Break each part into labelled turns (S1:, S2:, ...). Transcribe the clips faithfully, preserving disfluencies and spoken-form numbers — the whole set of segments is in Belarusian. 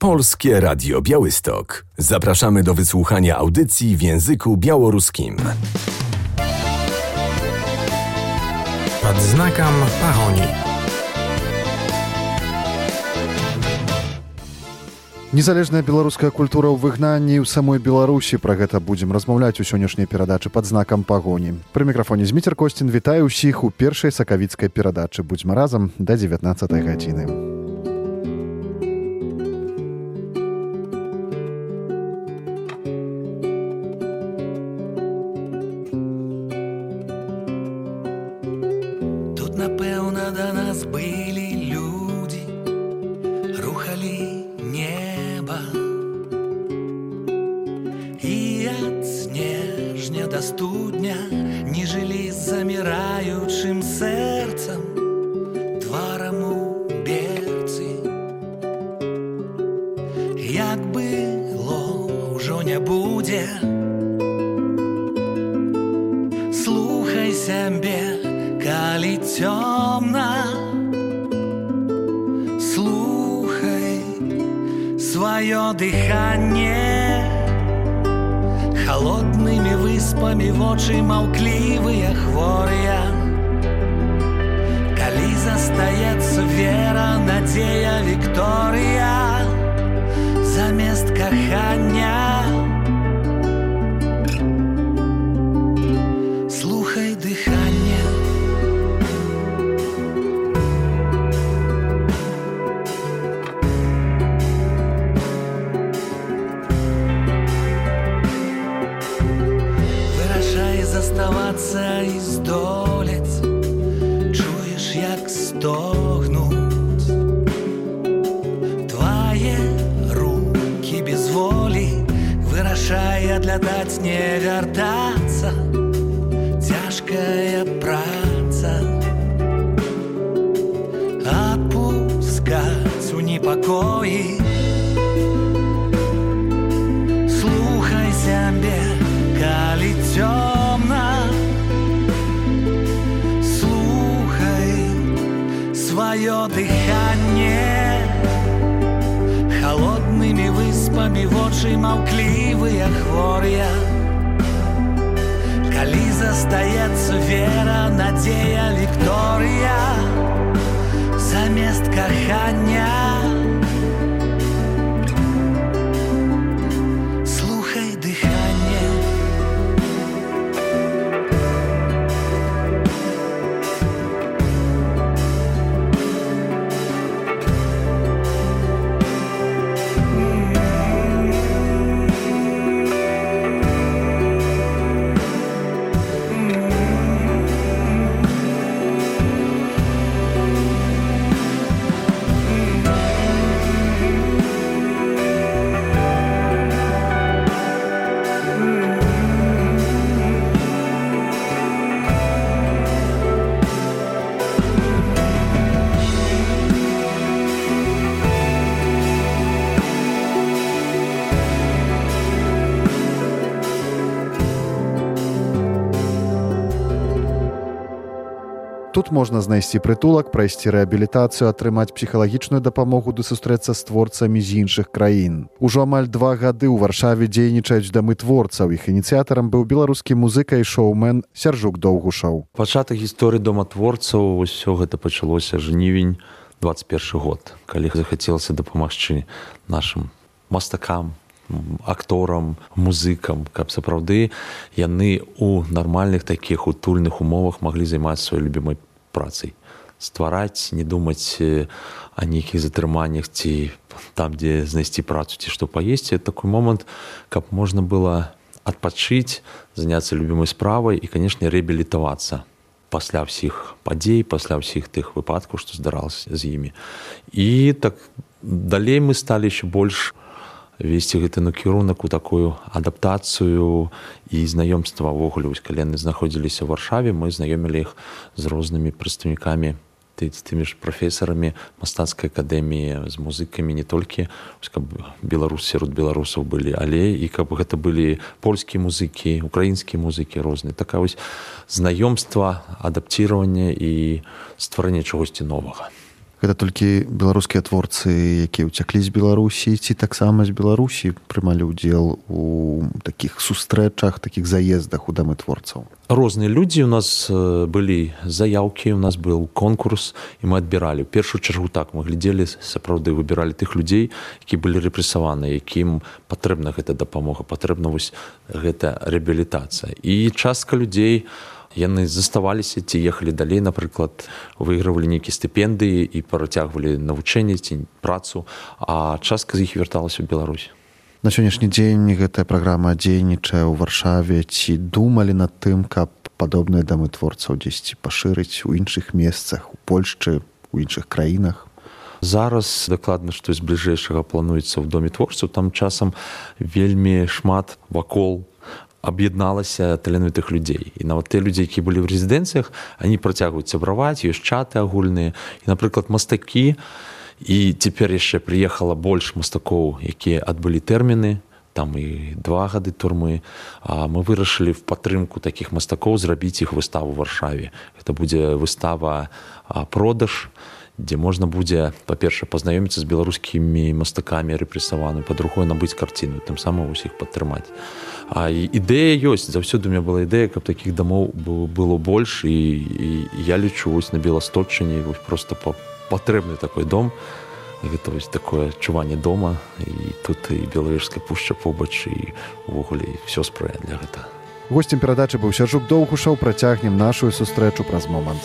S1: Polskie Radio Białystok. Zapraszamy do wysłuchania audycji w języku białoruskim.
S2: Pod znakiem Pahoni.
S3: Незалежная беларуская культура ў выгнанні ў самой Беларусі. Пра гэта будзем размаўляць у сённяшняй перадачы пад знакам пагоні. Пры мікрафоне Зміцер Косцін вітаю ўсіх у першай сакавіцкай перадачы. Будзьма разам да дзевятнаццатай гадзіны.
S4: Тут, напэўна, да нас былі людзі, рухалі неба, і ад снежня да студня не жылі з заміраючым сэрцам, тварам у берцы. Як было, ўжо не будзе. Слухай сябе, калі цёмна, свое дыханне, холодными выспами вочы маўклівыя хворыя. Калі застаецца вера, надзея, Вікторыя замест кахання. Слухай дыханне. Заставаться і здолець, чуеш, як стогнуць твае рукі без волі. Вырашай адлятаць, не вяртацца, цяжкая праца, апускаць у непакоі. Слухай сябе, калі цёмна, слухай свое дыханне, холодными выспами вочы маўклівыя хворыя. Калі застаецца вера, надзея, Вікторыя замест кахання.
S3: Тут можна знайсці прытулак, прайсці рэабілітацыю, атрымаць псіхалагічную дапамогу ды сустрэцца з творцамі з іншых краін. Ужо амаль два гады ў Варшаве дзейнічаюць дамы творцаў. Іх ініцыятарам быў беларускі музыка і шоумен Сяржук Доўгушаў.
S5: Пачатак гісторыі дома творцаў, усё гэта пачалося жнівень дваццаць першы год, калі захацелася дапамагчы нашым мастакам, акторам, музыкам, каб сапраўды яны ў нармальных такіх утульных умовах маглі займацца сваёй любімай працай. Ствараць, не думаць о нейкіх затрыманнях ці там, дзе знайсці працу, ці што паесці. Это такой момант, каб можна было адпачыць, заняцца любімай справай і, канешне, рэабілітавацца пасля ўсіх падзей, пасля ўсіх тых выпадкаў, што здаралася з імі. І так далей мы сталі яшчэ больш весці гэты накірунак у такую адаптацыю і знаёмства ўвогуле. Калі яны знаходзіліся ў Варшаве, мы знаёмілі іх з рознымі прадстаўнікамі, з тымі ж прафесарамі мастацкай акадэміі, з музыкамі не толькі, каб беларус сярод беларусаў былі, але і каб гэта былі польскія музыкі, украінскія музыкі розныя. Такая вось знаёмства, адаптіраванне і стварэнне чагосьці новага.
S3: Гэта толькі беларускія творцы, якія ўцяклі з Беларусі, ці таксама з Беларусі прымалі ўдзел у такіх сустрэчах, такіх заездах у дамы творцаў?
S5: Розныя людзі. У нас былі заяўкі, у нас быў конкурс, і мы адбіралі. У першую чаргу так, мы глядзелі, сапраўды выбіралі тых людзей, які былі рэпрэсаваныя, якім патрэбна гэта дапамога, патрэбна вось гэта рэабілітацыя. І частка людзей, яны заставаліся ці ехалі далей, напрыклад, выйгравалі нейкія стыпендыі і працягвалі навучанне ці працу, а частка з іх вярталася ў Беларусь.
S3: На сённяшні дзень гэтая праграма дзейнічае ў Варшаве. Ці думалі над тым, каб падобныя дамы творцаў дзесьці пашырыць у іншых месцах, у Польшчы, у іншых краінах?
S5: Зараз дакладна, што з бліжэйшага плануецца ў доме творцаў, там часам вельмі шмат вакол аб'ядналася таленавітых людзей. І нават тыя людзі, якія былі ў рэзідэнцыях, они працягваюць сябраваць, ёсць чаты агульныя. І, напрыклад, мастакі, і цяпер яшчэ прыехала больш мастакоў, якія адбылі тэрміны, там і два гады турмы. А мы вырашылі в падтрымку такіх мастакоў зрабіць іх выставу ў Варшаве. Гэта будзе выстава «Продаж», дзе можна будзе, па-першае, пазнаёміцца з беларускімі мастакамі рэпрэсаванымі, па-другое, набыць карціну, тым самым усіх падтрымаць. А ідэя ёсць, заўсёды у мяне была ідэя, каб такіх дамоў было больш, і, і я лічу, вось на Беласточчыне вось проста патрэбны такой дом. Гэта вось такое адчуванне дома, і тут і Белавежская пушча побач, і увогуле ўсё спрыяе для гэтага.
S3: Госцем перадачы быў Сяржук Доўгушаў. Працягнем нашу сустрэчу праз момант.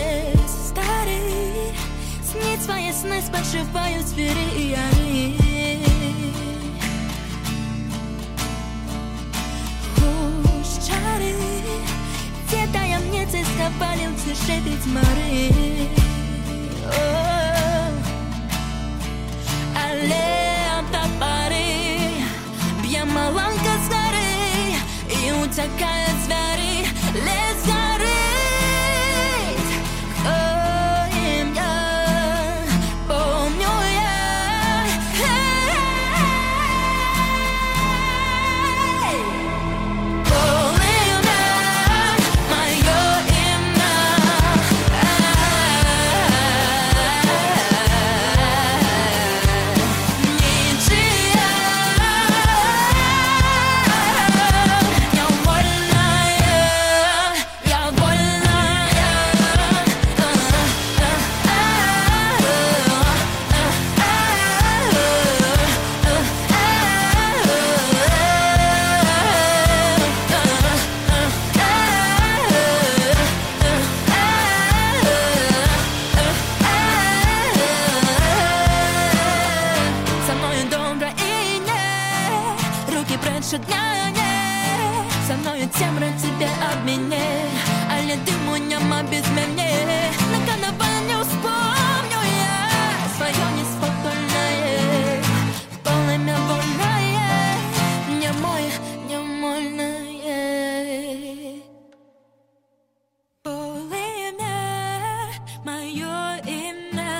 S6: Шепить моры, але топоры, бьем маланка с горы, и утекает звери, лес горит. Кто им я, помню я. Темра тебе обменяй, але дыму няма без мяне. На канаванню вспомню я свое неспокойное, полымя вольное, не мой, не мольное. Полымя мое имя.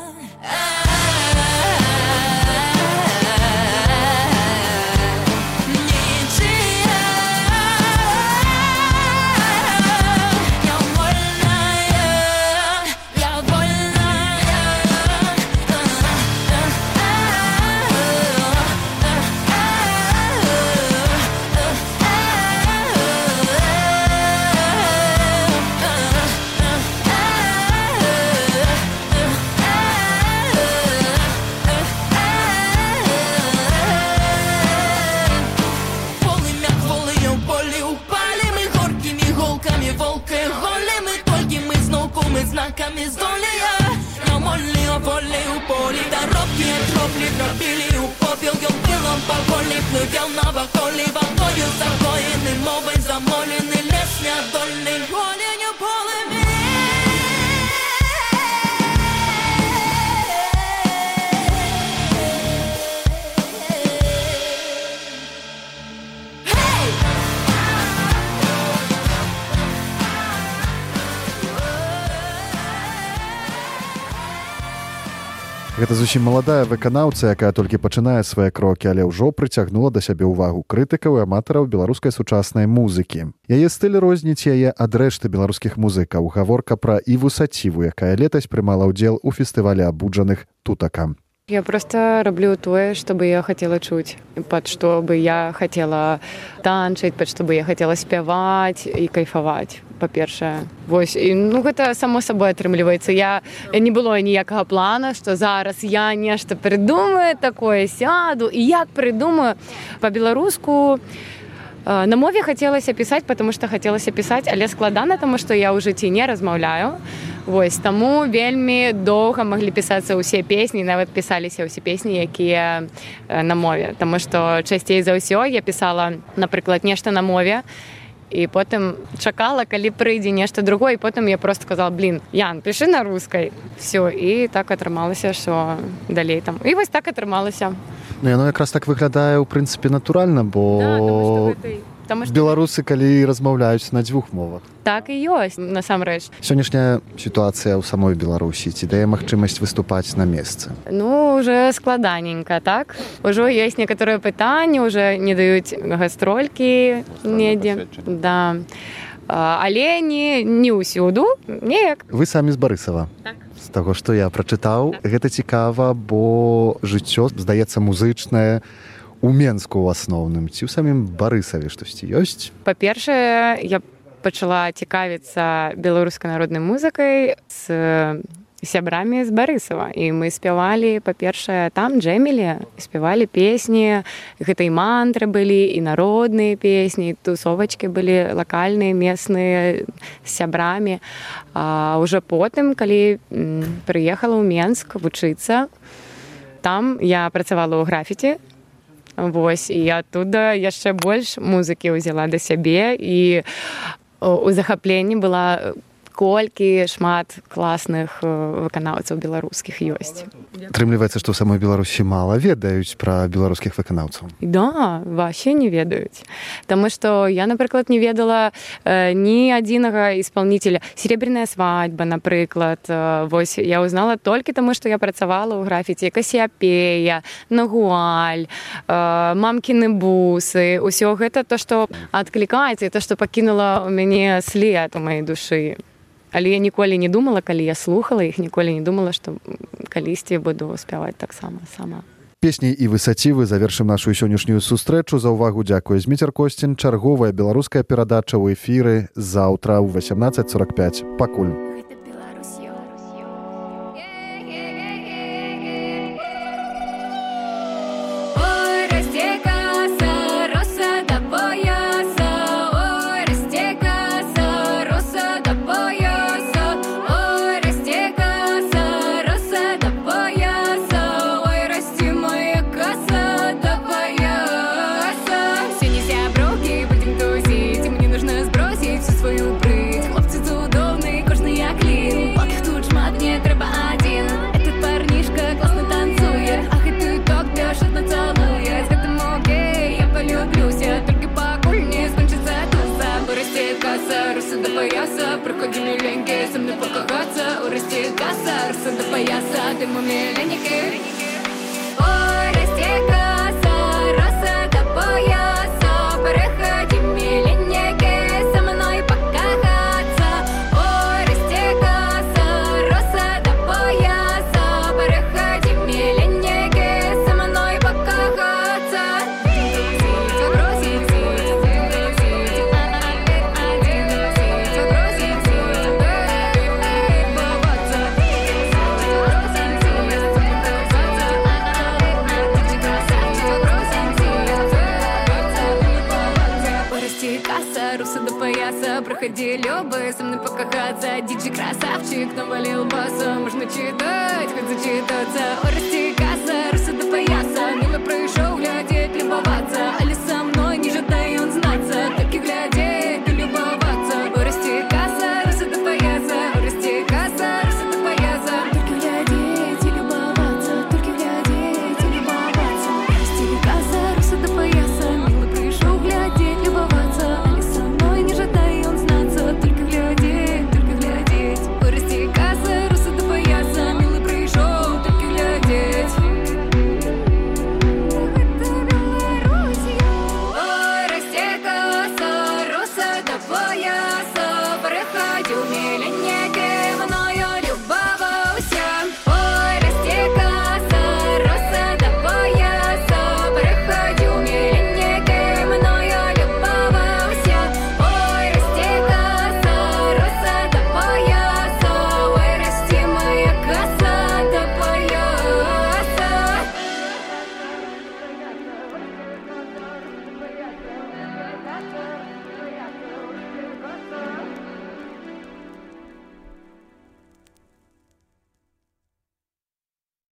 S6: Знаками з долі я на молі, о волі у полі. Дорогки тропли пробили у попіл, гілкилом по волі пливел на ваколі. Водою загоєний, мовою замолений, лес неодольний, голеню полемі.
S3: Гэта зусім маладая выканаўца, якая толькі пачынае свае крокі, але ўжо прыцягнула да сябе ўвагу крытыкаў і аматараў беларускай сучаснай музыкі. Яе стыль розніць яе ад рэшты беларускіх музыкаў. Гаворка пра Іву Саціву, якая летась прымала ўдзел у фестывале абуджаных «Тутака».
S7: Я просто роблю тое, што бы я хацела чуць, пад што бы я хацела танчыць, пад што бы я хацела спяваць і кайфаваць, па-першае. Вось, і, ну, гэта само сабой атрымліваецца. Я, не было ніякага плана, што зараз я нешта прыдумаю такое, сяду, і як прыдумаю па-беларуску. На мове хацелася пісаць, потому што хацелася пісаць, але складана, таму што я ў жыцці не размаўляю. Вось, таму вельмі доўга маглі пісацца ўсе песні, нават пісаліся ўсе песні, якія на мове. Таму што часцей за ўсё я пісала, напрыклад, нешта на мове, і потым чакала, калі прыйдзе нешта другое, і потым я просто сказала: блин, Ян, пішы на рускай. Все, і так атрымалася, що далей там. І вось так атрымалася.
S3: Ну, яно якраз так выглядае, ў прынцыпе, натуральна, бо
S7: да, таму, што гэта... таму, што...
S3: беларусы, калі размаўляюць на дзвюх мовах.
S7: Так і ёсць, насамрэч.
S3: Сённяшняя сітуацыя ў самой Беларусі ці дае магчымасць выступаць на месцы?
S7: Ну, уже складаненька, так? Ужо ёсць некаторыя пытанні, уже не даюць гастролькі недзе. Да. Але не, не ўсюду, неяк.
S3: Вы самі з Барысава.
S7: Так.
S3: З таго, што я прачытаў, так. Гэта цікава, бо жыццё, здаецца, музычнае у Менску ў асноўным. Ці ў самім Барысаве штосьці ёсць?
S7: Па-першае, я пачала цікавіцца беларускай народнай музыкай з сябрамі з Барысава. І мы спявалі, па-першае, там джэмілі, спявалі песні, гэта і мантры былі, і народныя песні, і тусовачкі былі лакальныя, месныя, з сябрамі. А ўжо потым, калі прыехала ў Менск вучыцца, там я працавала ў графіці. Вось, і оттуда яшчэ больш музыкі ўзяла да сябе, і у захапленні была колькі шмат класных выканаўцаў беларускіх ёсць.
S3: Атрымліваецца, што ў самой Беларусі мала ведаюць пра беларускіх выканаўцаў.
S7: Да, вообще не ведаюць. Таму што я, напрыклад, не ведала э, ні адзінага исполнителя. Серебряная свадьба, напрыклад. Э, вось, я узнала толькі таму, што я працавала ў графіці. Касіапея, Нагуаль, э, мамкіны бусы. Усё гэта то, што адклікаецца, і то, што пакінула ў мяне след у маёй душы. Але я ніколі не думала, калі я слухала іх, ніколі не думала, што калісьці буду спяваць таксама сама.
S3: Песняй Івы Сацівы завершым нашу сённяшнюю сустрэчу. За ўвагу дзякуе Зміцер Косцін. Чарговая беларуская перадача ў эфіры заўтра ў васямнаццаць сорок пяць. Пакуль.
S6: Приходили леньки, со мной покахаться, урасти касса, руса до пояса, ты маме леники. Ой, расти касса, руса до пояса, приходи миленьки, со мной покахаться. Ой, расти касса, руса до пояса, приходи миленьки, со мной покахаться. Проходи, любы, со мной покахаться. Диджей красавчик, навалил баса. Можно читать, хоть зачитаться. О, расти касса, руса до пояса.